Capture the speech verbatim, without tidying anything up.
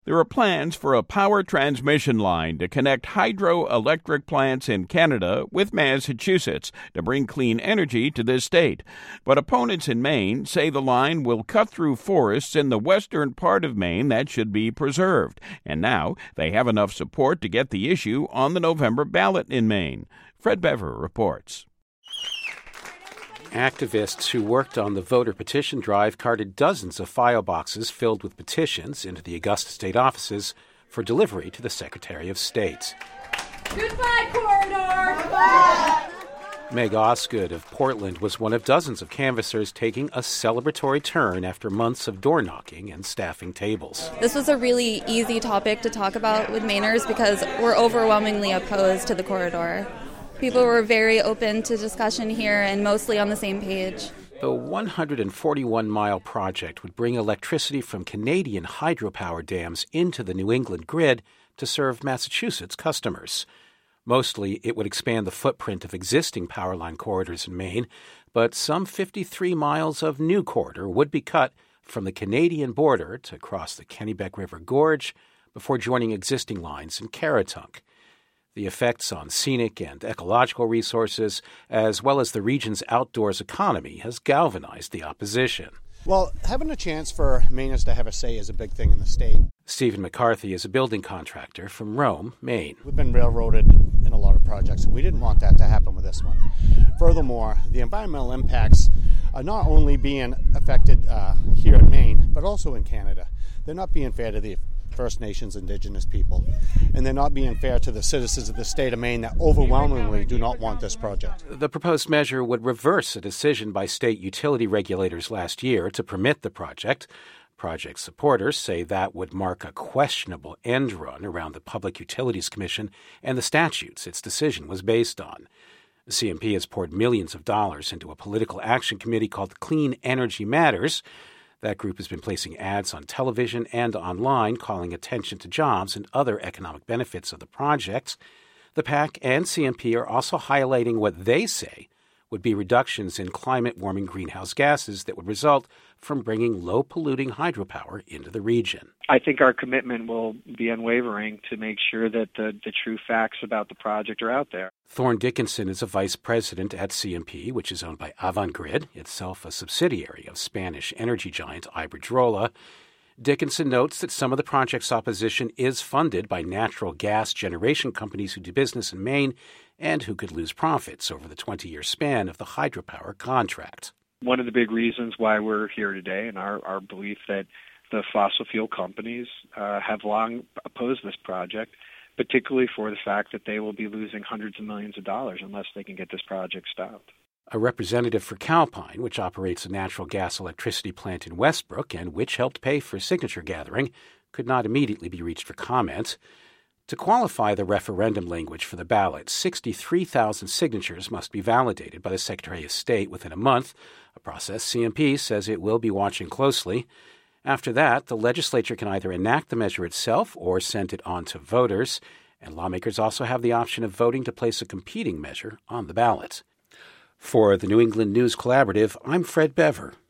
There are plans for a power transmission line to connect hydroelectric plants in Canada with Massachusetts to bring clean energy to this state. But opponents in Maine say the line will cut through forests in the western part of Maine that should be preserved. And now they have enough support to get the issue on the November ballot in Maine. Fred Bever reports. Activists who worked on the voter petition drive carted dozens of file boxes filled with petitions into the Augusta state offices for delivery to the Secretary of State. Goodbye, corridor! Goodbye. Meg Osgood of Portland was one of dozens of canvassers taking a celebratory turn after months of door-knocking and staffing tables. This was a really easy topic to talk about with Mainers because we're overwhelmingly opposed to the corridor. People were very open to discussion here and mostly on the same page. The one hundred forty-one mile project would bring electricity from Canadian hydropower dams into the New England grid to serve Massachusetts customers. Mostly, it would expand the footprint of existing power line corridors in Maine, but some fifty-three miles of new corridor would be cut from the Canadian border to cross the Kennebec River Gorge before joining existing lines in Caratunk. The effects on scenic and ecological resources, as well as the region's outdoors economy, has galvanized the opposition. Well, having a chance for Mainers to have a say is a big thing in the state. Stephen McCarthy is a building contractor from Rome, Maine. We've been railroaded in a lot of projects, and we didn't want that to happen with this one. Furthermore, the environmental impacts are not only being affected uh, here in Maine, but also in Canada. They're not being fair to the First Nations, Indigenous people, and they're not being fair to the citizens of the state of Maine that overwhelmingly do not want this project. The proposed measure would reverse a decision by state utility regulators last year to permit the project. Project supporters say that would mark a questionable end run around the Public Utilities Commission and the statutes its decision was based on. The C M P has poured millions of dollars into a political action committee called Clean Energy Matters. That group has been placing ads on television and online calling attention to jobs and other economic benefits of the project. The PAC and C M P are also highlighting what they say would be reductions in climate-warming greenhouse gases that would result from bringing low-polluting hydropower into the region. I think our commitment will be unwavering to make sure that the, the true facts about the project are out there. Thorne Dickinson is a vice president at C M P, which is owned by Avangrid, itself a subsidiary of Spanish energy giant Iberdrola. Dickinson notes that some of the project's opposition is funded by natural gas generation companies who do business in Maine and who could lose profits over the twenty-year span of the hydropower contract. One of the big reasons why we're here today and our, our belief that the fossil fuel companies uh, have long opposed this project, particularly for the fact that they will be losing hundreds of millions of dollars unless they can get this project stopped. A representative for Calpine, which operates a natural gas electricity plant in Westbrook and which helped pay for signature gathering, could not immediately be reached for comment. To qualify the referendum language for the ballot, sixty-three thousand signatures must be validated by the Secretary of State within a month, a process C M P says it will be watching closely. After that, the legislature can either enact the measure itself or send it on to voters, and lawmakers also have the option of voting to place a competing measure on the ballot. For the New England News Collaborative, I'm Fred Bever.